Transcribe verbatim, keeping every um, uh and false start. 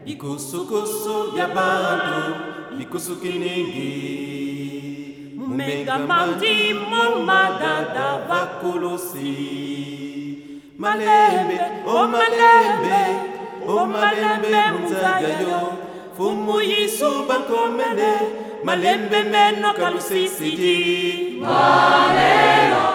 Bikusukusu ya bantu, bikusu kiningi. Mumenga mandi momadada vakulusi. Malembe, oh malembe, oh malembe muzagayo. Fumu yisu bankomene, malembe meno kalusisidi. Malelo.